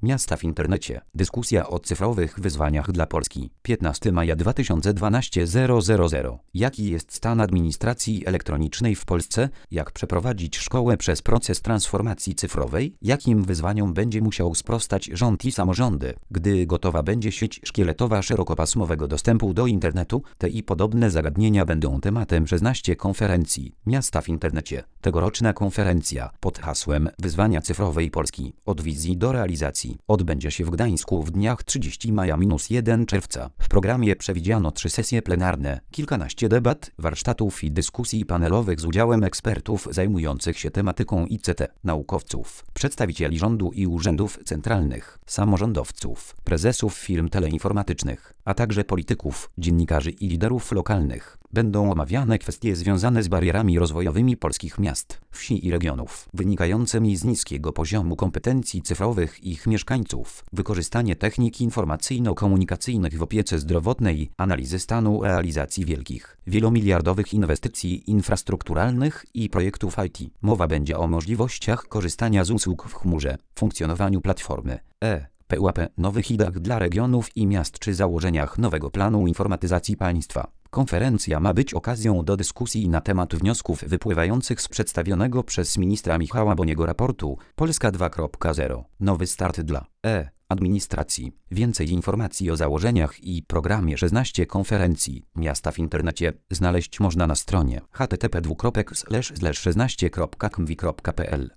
Miasta w internecie. Dyskusja o cyfrowych wyzwaniach dla Polski. 15 maja 2012 000. Jaki jest stan administracji elektronicznej w Polsce? Jak przeprowadzić szkołę przez proces transformacji cyfrowej? Jakim wyzwaniom będzie musiał sprostać rząd i samorządy, gdy gotowa będzie sieć szkieletowa szerokopasmowego dostępu do internetu? Te i podobne zagadnienia będą tematem 16 konferencji Miasta w internecie. Tegoroczna konferencja pod hasłem Wyzwania cyfrowej Polski od wizji do realizacji odbędzie się w Gdańsku w dniach 30 maja-1 czerwca. W programie przewidziano 3 sesje plenarne, kilkanaście debat, warsztatów i dyskusji panelowych z udziałem ekspertów zajmujących się tematyką ICT, naukowców, przedstawicieli rządu i urzędów centralnych, samorządowców, prezesów firm teleinformatycznych, a także polityków, dziennikarzy i liderów lokalnych. Będą omawiane kwestie związane z barierami rozwojowymi polskich miast, wsi i regionów, wynikającymi z niskiego poziomu kompetencji cyfrowych ich mieszkańców, wykorzystanie technik informacyjno-komunikacyjnych w opiece zdrowotnej, analizy stanu realizacji wielkich, wielomiliardowych inwestycji infrastrukturalnych i projektów IT. Mowa będzie o możliwościach korzystania z usług w chmurze, funkcjonowaniu platformy PUAP, nowych ideach dla regionów i miast czy założeniach nowego planu informatyzacji państwa. Konferencja ma być okazją do dyskusji na temat wniosków wypływających z przedstawionego przez ministra Michała Boniego raportu Polska 2.0. Nowy start dla administracji. Więcej informacji o założeniach i programie 16 konferencji Miasta w internecie znaleźć można na stronie http://16.kmwi.pl.